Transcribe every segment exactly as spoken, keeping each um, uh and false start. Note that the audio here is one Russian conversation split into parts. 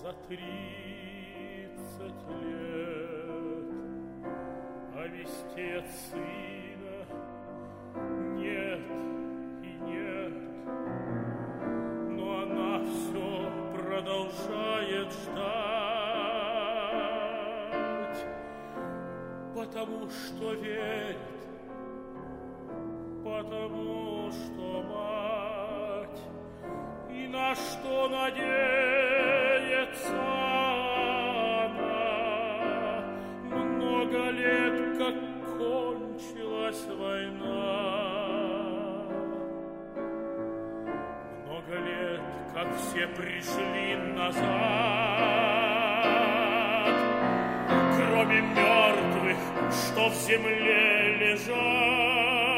за тридцать лет, а вести от сына нет и нет, но она все продолжает ждать, потому что верит, потому что мать, и на что надеется она. Много лет, как кончилась война, много лет, как все пришли назад, кроме мертвых, что в земле лежат.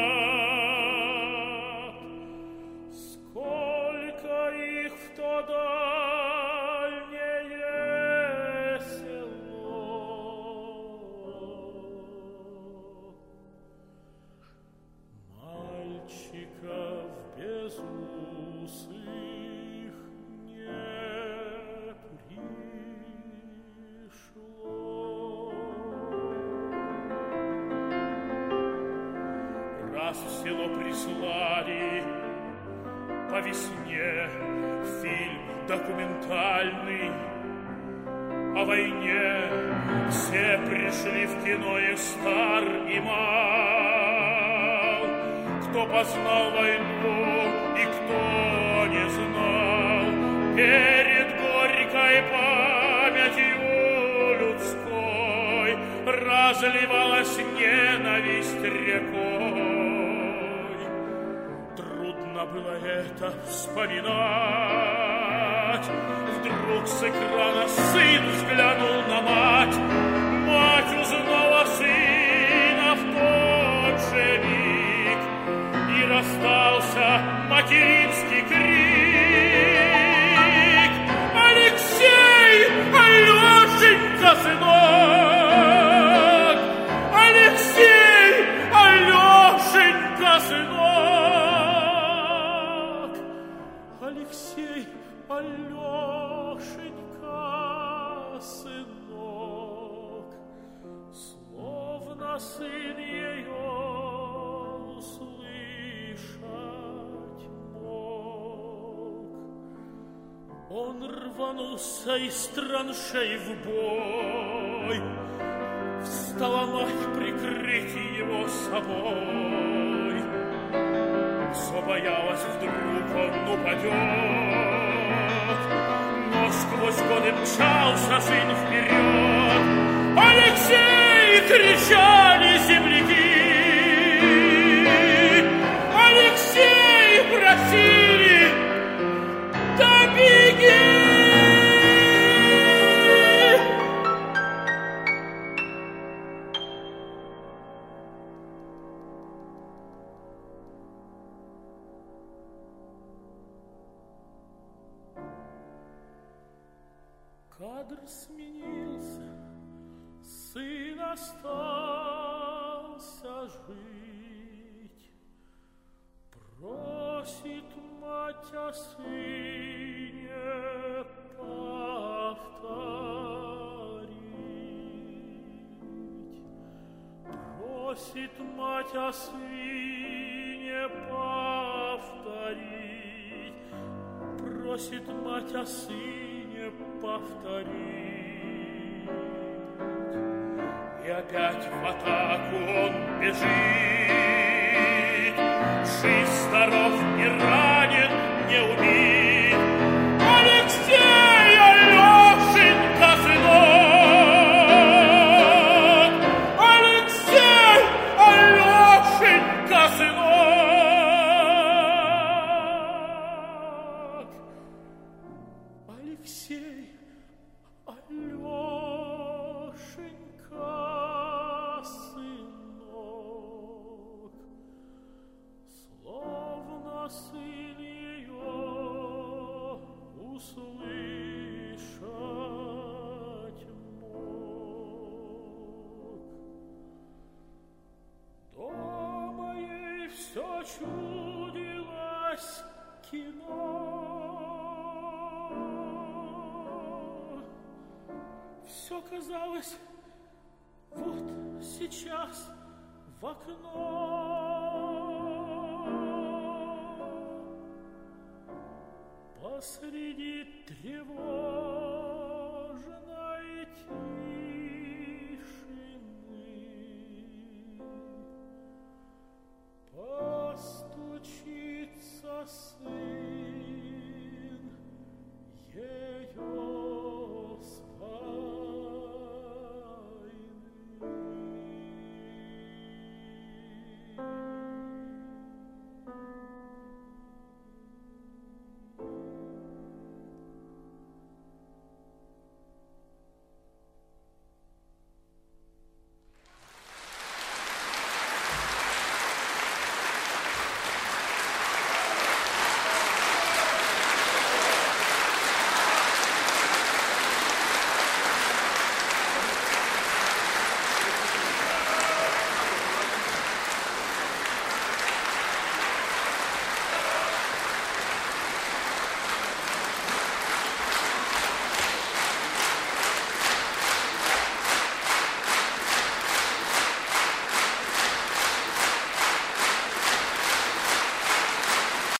Сколько их в то дальнее село, мальчиков безусых не пришло. Раз в село прислали по весне фильм документальный о войне, все пришли в кино, и стар, и мал, кто познал войну и кто не знал. Перед горькой памятью людской разливалась ненависть рекой. Трудно было это вспоминать. Вдруг с экрана сын взглянул на мать. Мать узнала сына в тот же миг, и раздался материнский крик: «Алексей, Алешенька, сынок! Алексей, Алешенька, сынок! Алексей, Алешенька, сынок!» Словно сын ее услышать мог. Он рванулся из траншей в бой. Встала мать прикрыть его собой. Все боялась, вдруг он упадет, но сквозь годы мчался сын вперед. «Алексей!» — кричали земляки. «Алексей!» — просили. «Да беги!» Кадр сменился, сын остался жить. Просит мать о сыне повторить. Просит мать о сыне повторить. Просит мать о сыне повторить. И опять в атаку он бежит. Жив, здоров, не ранен, не убит. Алексей, Алешенька, сынок! Алексей, Алешенька, сынок! Алексей, Алешенька, сынок, словно сын ее услышать мог. Дома ей все чудилось кино. все казалось, вот сейчас в окно посреди